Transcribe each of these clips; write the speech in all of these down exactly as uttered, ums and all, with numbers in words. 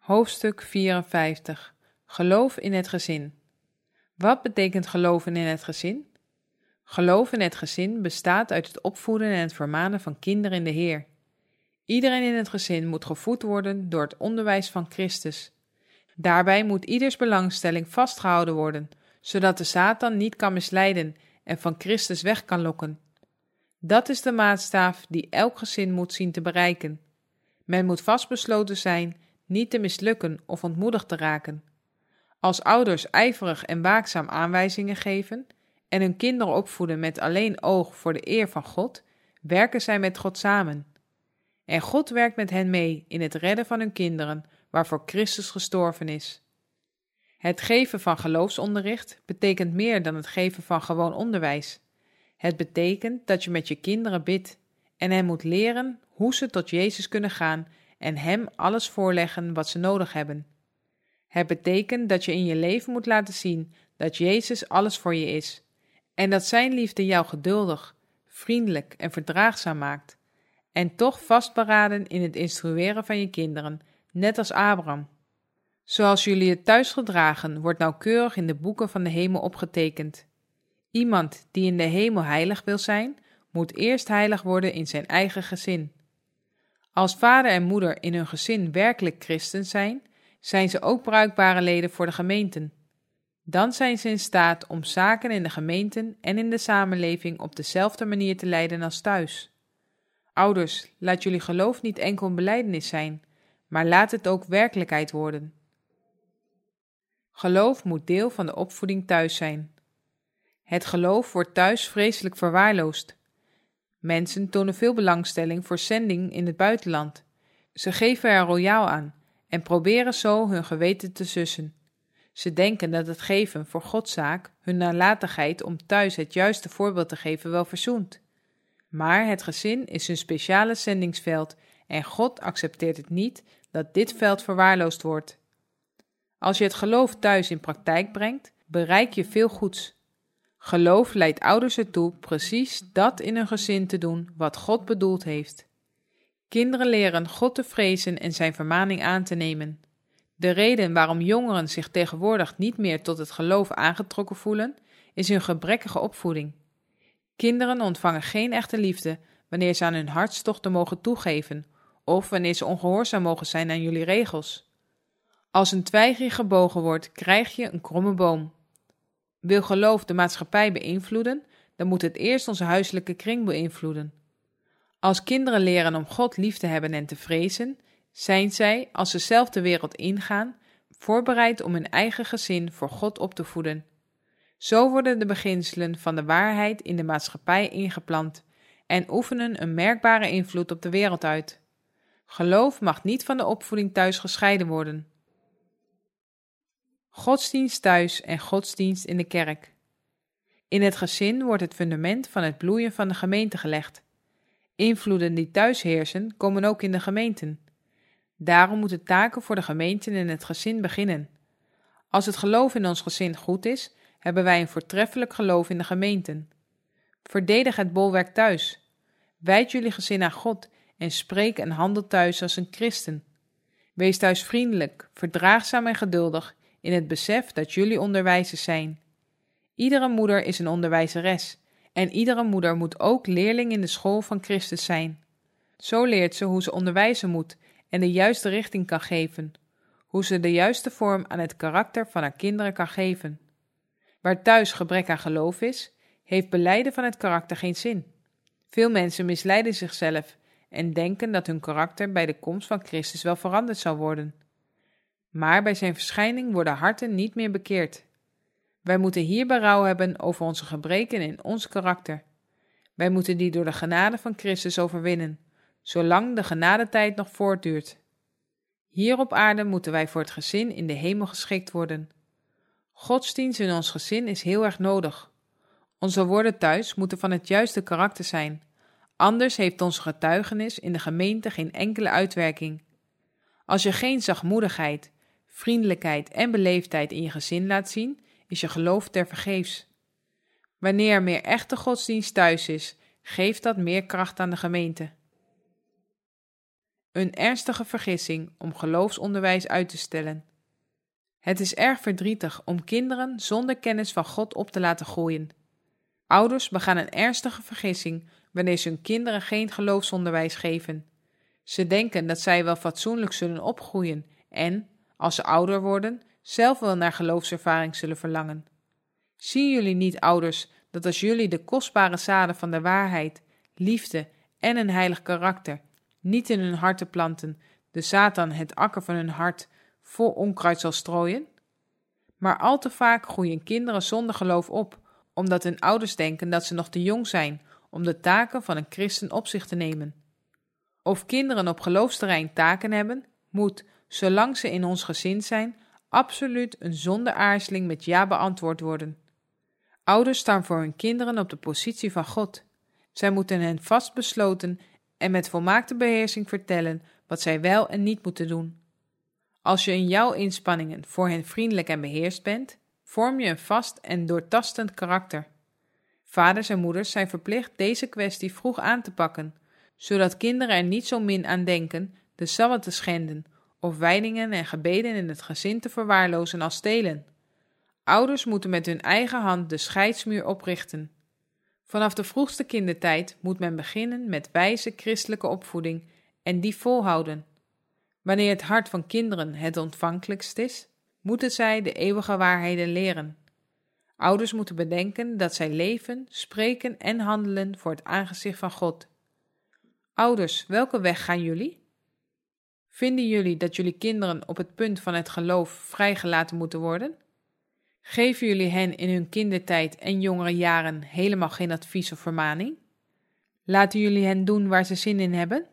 Hoofdstuk vierenvijftig. Geloof in het gezin. Wat betekent geloven in het gezin? Geloof in het gezin bestaat uit het opvoeden en het vermanen van kinderen in de Heer. Iedereen in het gezin moet gevoed worden door het onderwijs van Christus. Daarbij moet ieders belangstelling vastgehouden worden, zodat de Satan niet kan misleiden en van Christus weg kan lokken. Dat is de maatstaf die elk gezin moet zien te bereiken. Men moet vastbesloten zijn niet te mislukken of ontmoedigd te raken. Als ouders ijverig en waakzaam aanwijzingen geven en hun kinderen opvoeden met alleen oog voor de eer van God, werken zij met God samen. En God werkt met hen mee in het redden van hun kinderen, waarvoor Christus gestorven is. Het geven van geloofsonderricht betekent meer dan het geven van gewoon onderwijs. Het betekent dat je met je kinderen bidt en hen moet leren hoe ze tot Jezus kunnen gaan en hem alles voorleggen wat ze nodig hebben. Het betekent dat je in je leven moet laten zien dat Jezus alles voor je is en dat zijn liefde jou geduldig, vriendelijk en verdraagzaam maakt en toch vastberaden in het instrueren van je kinderen, net als Abraham. Zoals jullie het thuis gedragen, wordt nauwkeurig in de boeken van de hemel opgetekend. Iemand die in de hemel heilig wil zijn, moet eerst heilig worden in zijn eigen gezin. Als vader en moeder in hun gezin werkelijk christen zijn, zijn ze ook bruikbare leden voor de gemeenten. Dan zijn ze in staat om zaken in de gemeenten en in de samenleving op dezelfde manier te leiden als thuis. Ouders, laat jullie geloof niet enkel een belijdenis zijn, maar laat het ook werkelijkheid worden. Geloof moet deel van de opvoeding thuis zijn. Het geloof wordt thuis vreselijk verwaarloosd. Mensen tonen veel belangstelling voor zending in het buitenland. Ze geven er royaal aan en proberen zo hun geweten te sussen. Ze denken dat het geven voor Gods zaak hun nalatigheid om thuis het juiste voorbeeld te geven wel verzoent. Maar het gezin is hun speciale zendingsveld en God accepteert het niet dat dit veld verwaarloosd wordt. Als je het geloof thuis in praktijk brengt, bereik je veel goeds. Geloof leidt ouders ertoe precies dat in hun gezin te doen wat God bedoeld heeft. Kinderen leren God te vrezen en zijn vermaning aan te nemen. De reden waarom jongeren zich tegenwoordig niet meer tot het geloof aangetrokken voelen, is hun gebrekkige opvoeding. Kinderen ontvangen geen echte liefde wanneer ze aan hun hartstochten mogen toegeven, of wanneer ze ongehoorzaam mogen zijn aan jullie regels. Als een twijgje gebogen wordt, krijg je een kromme boom. Wil geloof de maatschappij beïnvloeden, dan moet het eerst onze huiselijke kring beïnvloeden. Als kinderen leren om God lief te hebben en te vrezen, zijn zij, als ze zelf de wereld ingaan, voorbereid om hun eigen gezin voor God op te voeden. Zo worden de beginselen van de waarheid in de maatschappij ingeplant en oefenen een merkbare invloed op de wereld uit. Geloof mag niet van de opvoeding thuis gescheiden worden. Godsdienst thuis en godsdienst in de kerk. In het gezin wordt het fundament van het bloeien van de gemeente gelegd. Invloeden die thuis heersen, komen ook in de gemeenten. Daarom moeten taken voor de gemeenten en het gezin beginnen. Als het geloof in ons gezin goed is, hebben wij een voortreffelijk geloof in de gemeenten. Verdedig het bolwerk thuis. Wijd jullie gezin aan God en spreek en handel thuis als een christen. Wees thuis vriendelijk, verdraagzaam en geduldig in het besef dat jullie onderwijzers zijn. Iedere moeder is een onderwijzeres en iedere moeder moet ook leerling in de school van Christus zijn. Zo leert ze hoe ze onderwijzen moet en de juiste richting kan geven, hoe ze de juiste vorm aan het karakter van haar kinderen kan geven. Waar thuis gebrek aan geloof is, heeft belijden van het karakter geen zin. Veel mensen misleiden zichzelf en denken dat hun karakter bij de komst van Christus wel veranderd zal worden. Maar bij zijn verschijning worden harten niet meer bekeerd. Wij moeten hier berouw hebben over onze gebreken in ons karakter. Wij moeten die door de genade van Christus overwinnen, zolang de genadetijd nog voortduurt. Hier op aarde moeten wij voor het gezin in de hemel geschikt worden. Godsdienst in ons gezin is heel erg nodig. Onze woorden thuis moeten van het juiste karakter zijn, anders heeft onze getuigenis in de gemeente geen enkele uitwerking. Als je geen zachtmoedigheid, vriendelijkheid en beleefdheid in je gezin laat zien, is je geloof tevergeefs. Wanneer er meer echte godsdienst thuis is, geeft dat meer kracht aan de gemeente. Een ernstige vergissing om geloofsonderwijs uit te stellen. Het is erg verdrietig om kinderen zonder kennis van God op te laten groeien. Ouders begaan een ernstige vergissing wanneer ze hun kinderen geen geloofsonderwijs geven. Ze denken dat zij wel fatsoenlijk zullen opgroeien en, als ze ouder worden, zelf wel naar geloofservaring zullen verlangen. Zien jullie niet, ouders, dat als jullie de kostbare zaden van de waarheid, liefde en een heilig karakter niet in hun harten planten, de Satan het akker van hun hart vol onkruid zal strooien? Maar al te vaak groeien kinderen zonder geloof op, omdat hun ouders denken dat ze nog te jong zijn om de taken van een christen op zich te nemen. Of kinderen op geloofsterrein taken hebben, moet, zolang ze in ons gezin zijn, absoluut een zonder aarzeling met ja beantwoord worden. Ouders staan voor hun kinderen op de positie van God. Zij moeten hen vastbesloten en met volmaakte beheersing vertellen wat zij wel en niet moeten doen. Als je in jouw inspanningen voor hen vriendelijk en beheerst bent, vorm je een vast en doortastend karakter. Vaders en moeders zijn verplicht deze kwestie vroeg aan te pakken, zodat kinderen er niet zo min aan denken de sabbat te schenden of wijdingen en gebeden in het gezin te verwaarlozen als stelen. Ouders moeten met hun eigen hand de scheidsmuur oprichten. Vanaf de vroegste kindertijd moet men beginnen met wijze christelijke opvoeding en die volhouden. Wanneer het hart van kinderen het ontvankelijkst is, moeten zij de eeuwige waarheden leren. Ouders moeten bedenken dat zij leven, spreken en handelen voor het aangezicht van God. Ouders, welke weg gaan jullie? Vinden jullie dat jullie kinderen op het punt van het geloof vrijgelaten moeten worden? Geven jullie hen in hun kindertijd en jongere jaren helemaal geen advies of vermaning? Laten jullie hen doen waar ze zin in hebben?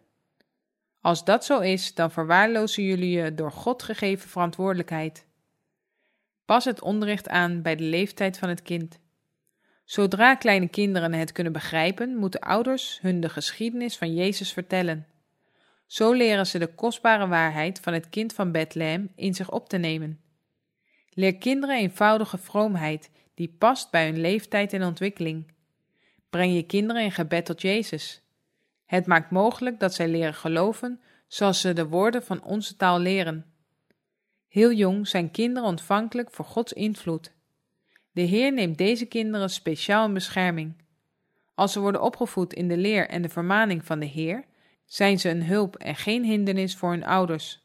Als dat zo is, dan verwaarlozen jullie je door God gegeven verantwoordelijkheid. Pas het onderricht aan bij de leeftijd van het kind. Zodra kleine kinderen het kunnen begrijpen, moeten ouders hun de geschiedenis van Jezus vertellen. Zo leren ze de kostbare waarheid van het kind van Bethlehem in zich op te nemen. Leer kinderen eenvoudige vroomheid die past bij hun leeftijd en ontwikkeling. Breng je kinderen in gebed tot Jezus. Het maakt mogelijk dat zij leren geloven zoals ze de woorden van onze taal leren. Heel jong zijn kinderen ontvankelijk voor Gods invloed. De Heer neemt deze kinderen speciaal in bescherming. Als ze worden opgevoed in de leer en de vermaning van de Heer, zijn ze een hulp en geen hindernis voor hun ouders.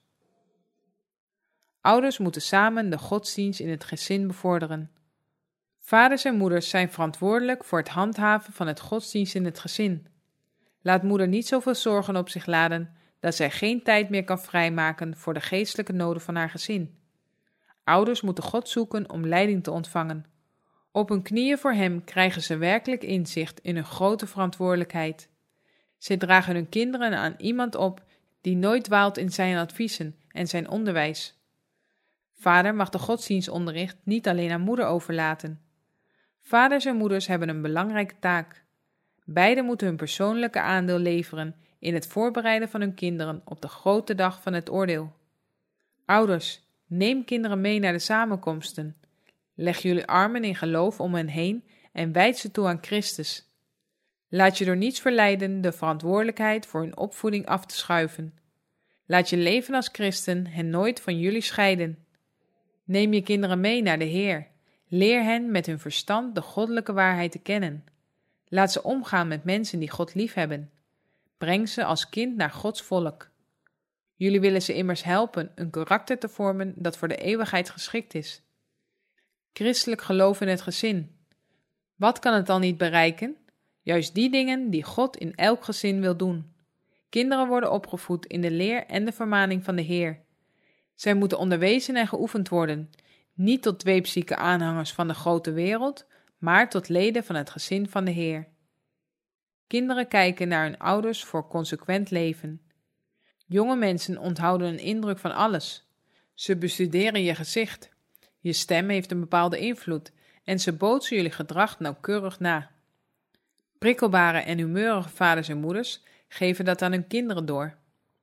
Ouders moeten samen de godsdienst in het gezin bevorderen. Vaders en moeders zijn verantwoordelijk voor het handhaven van het godsdienst in het gezin. Laat moeder niet zoveel zorgen op zich laden dat zij geen tijd meer kan vrijmaken voor de geestelijke noden van haar gezin. Ouders moeten God zoeken om leiding te ontvangen. Op hun knieën voor Hem krijgen ze werkelijk inzicht in hun grote verantwoordelijkheid. Zij dragen hun kinderen aan iemand op die nooit dwaalt in zijn adviezen en zijn onderwijs. Vader mag de godsdienstonderricht niet alleen aan moeder overlaten. Vaders en moeders hebben een belangrijke taak. Beiden moeten hun persoonlijke aandeel leveren in het voorbereiden van hun kinderen op de grote dag van het oordeel. Ouders, neem kinderen mee naar de samenkomsten. Leg jullie armen in geloof om hen heen en wijd ze toe aan Christus. Laat je door niets verleiden de verantwoordelijkheid voor hun opvoeding af te schuiven. Laat je leven als christen hen nooit van jullie scheiden. Neem je kinderen mee naar de Heer. Leer hen met hun verstand de goddelijke waarheid te kennen. Laat ze omgaan met mensen die God liefhebben. Breng ze als kind naar Gods volk. Jullie willen ze immers helpen een karakter te vormen dat voor de eeuwigheid geschikt is. Christelijk geloof in het gezin. Wat kan het dan niet bereiken? Juist die dingen die God in elk gezin wil doen. Kinderen worden opgevoed in de leer en de vermaning van de Heer. Zij moeten onderwezen en geoefend worden, niet tot dweepzieke aanhangers van de grote wereld, maar tot leden van het gezin van de Heer. Kinderen kijken naar hun ouders voor consequent leven. Jonge mensen onthouden een indruk van alles. Ze bestuderen je gezicht. Je stem heeft een bepaalde invloed en ze bootsen jullie gedrag nauwkeurig na. Prikkelbare en humeurige vaders en moeders geven dat aan hun kinderen door.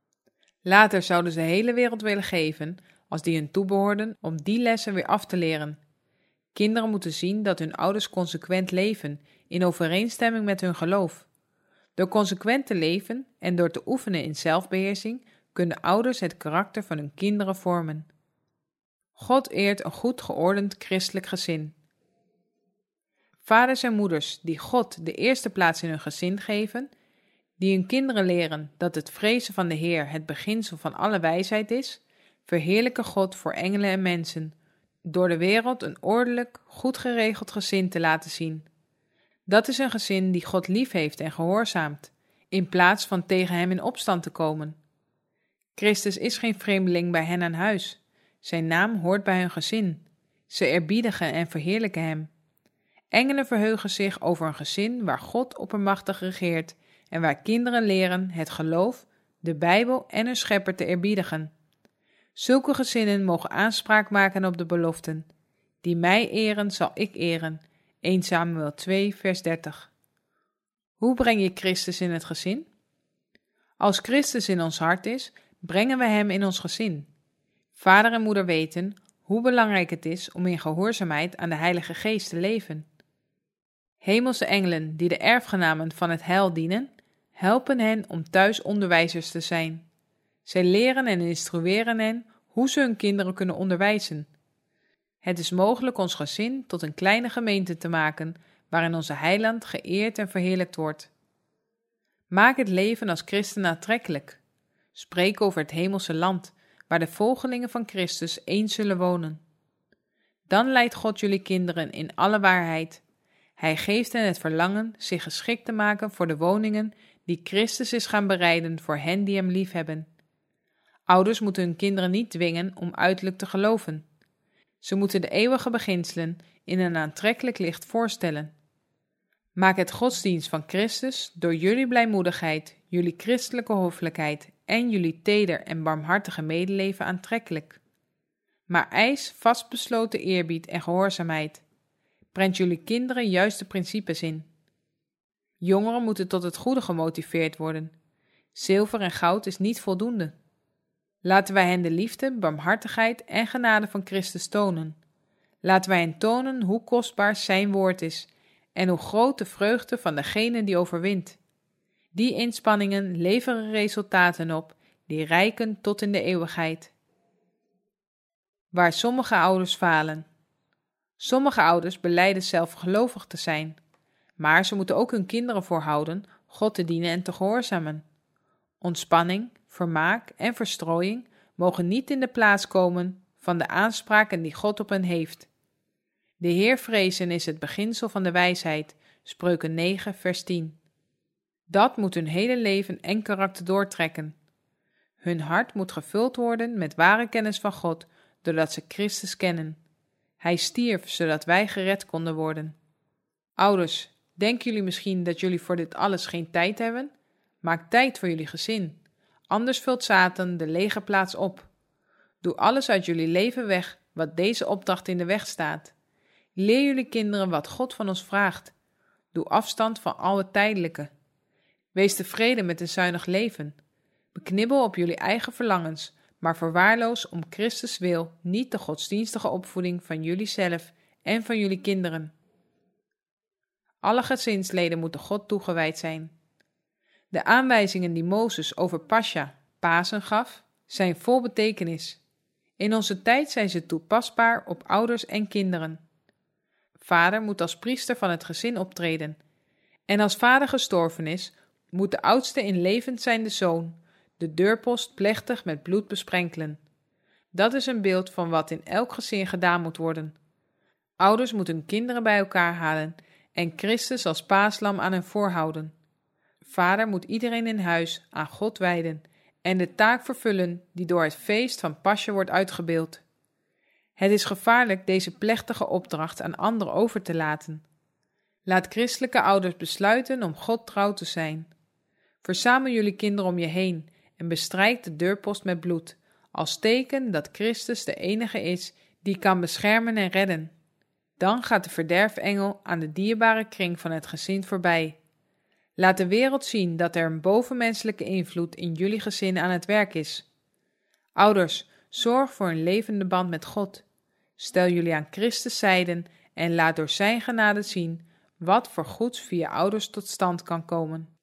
Later zouden ze de hele wereld willen geven, als die hun toebehoorden, om die lessen weer af te leren. Kinderen moeten zien dat hun ouders consequent leven, in overeenstemming met hun geloof. Door consequent te leven en door te oefenen in zelfbeheersing, kunnen ouders het karakter van hun kinderen vormen. God eert een goed geordend christelijk gezin. Vaders en moeders die God de eerste plaats in hun gezin geven, die hun kinderen leren dat het vrezen van de Heer het beginsel van alle wijsheid is, verheerlijken God voor engelen en mensen, door de wereld een ordelijk, goed geregeld gezin te laten zien. Dat is een gezin die God lief heeft en gehoorzaamt, in plaats van tegen hem in opstand te komen. Christus is geen vreemdeling bij hen aan huis. Zijn naam hoort bij hun gezin. Ze eerbiedigen en verheerlijken hem. Engelen verheugen zich over een gezin waar God oppermachtig regeert en waar kinderen leren het geloof, de Bijbel en hun schepper te eerbiedigen. Zulke gezinnen mogen aanspraak maken op de beloften. Die mij eren, zal ik eren. Eerste Samuel twee, vers dertig. Hoe breng je Christus in het gezin? Als Christus in ons hart is, brengen we hem in ons gezin. Vader en moeder weten hoe belangrijk het is om in gehoorzaamheid aan de Heilige Geest te leven. Hemelse engelen die de erfgenamen van het heil dienen, helpen hen om thuis onderwijzers te zijn. Zij leren en instrueren hen hoe ze hun kinderen kunnen onderwijzen. Het is mogelijk ons gezin tot een kleine gemeente te maken, waarin onze heiland geëerd en verheerlijkt wordt. Maak het leven als christen aantrekkelijk. Spreek over het hemelse land, waar de volgelingen van Christus eens zullen wonen. Dan leidt God jullie kinderen in alle waarheid. Hij geeft hen het verlangen zich geschikt te maken voor de woningen die Christus is gaan bereiden voor hen die hem liefhebben. Ouders moeten hun kinderen niet dwingen om uiterlijk te geloven. Ze moeten de eeuwige beginselen in een aantrekkelijk licht voorstellen. Maak het godsdienst van Christus door jullie blijmoedigheid, jullie christelijke hoffelijkheid en jullie teder en barmhartige medeleven aantrekkelijk. Maar eis vastbesloten eerbied en gehoorzaamheid. Prent jullie kinderen juiste principes in. Jongeren moeten tot het goede gemotiveerd worden. Zilver en goud is niet voldoende. Laten wij hen de liefde, barmhartigheid en genade van Christus tonen. Laten wij hen tonen hoe kostbaar zijn woord is en hoe groot de vreugde van degene die overwint. Die inspanningen leveren resultaten op die reiken tot in de eeuwigheid. Waar sommige ouders falen. Sommige ouders belijden zelf gelovig te zijn, maar ze moeten ook hun kinderen voorhouden God te dienen en te gehoorzamen. Ontspanning, vermaak en verstrooiing mogen niet in de plaats komen van de aanspraken die God op hen heeft. De Heer vrezen is het beginsel van de wijsheid, Spreuken negen, vers tien. Dat moet hun hele leven en karakter doortrekken. Hun hart moet gevuld worden met ware kennis van God, doordat ze Christus kennen. Hij stierf, zodat wij gered konden worden. Ouders, denken jullie misschien dat jullie voor dit alles geen tijd hebben? Maak tijd voor jullie gezin. Anders vult Satan de lege plaats op. Doe alles uit jullie leven weg wat deze opdracht in de weg staat. Leer jullie kinderen wat God van ons vraagt. Doe afstand van al het tijdelijke. Wees tevreden met een zuinig leven. Beknibbel op jullie eigen verlangens, maar verwaarloos om Christus wil niet de godsdienstige opvoeding van jullie zelf en van jullie kinderen. Alle gezinsleden moeten God toegewijd zijn. De aanwijzingen die Mozes over Pascha, Pasen, gaf, zijn vol betekenis. In onze tijd zijn ze toepasbaar op ouders en kinderen. Vader moet als priester van het gezin optreden. En als vader gestorven is, moet de oudste in levend zijnde zoon de deurpost plechtig met bloed besprenkelen. Dat is een beeld van wat in elk gezin gedaan moet worden. Ouders moeten hun kinderen bij elkaar halen en Christus als paaslam aan hen voorhouden. Vader moet iedereen in huis aan God wijden en de taak vervullen die door het feest van Pascha wordt uitgebeeld. Het is gevaarlijk deze plechtige opdracht aan anderen over te laten. Laat christelijke ouders besluiten om God trouw te zijn. Verzamel jullie kinderen om je heen en bestrijk de deurpost met bloed, als teken dat Christus de enige is die kan beschermen en redden. Dan gaat de verderfengel aan de dierbare kring van het gezin voorbij. Laat de wereld zien dat er een bovenmenselijke invloed in jullie gezin aan het werk is. Ouders, zorg voor een levende band met God. Stel jullie aan Christus zijde en laat door zijn genade zien wat voor goeds via ouders tot stand kan komen.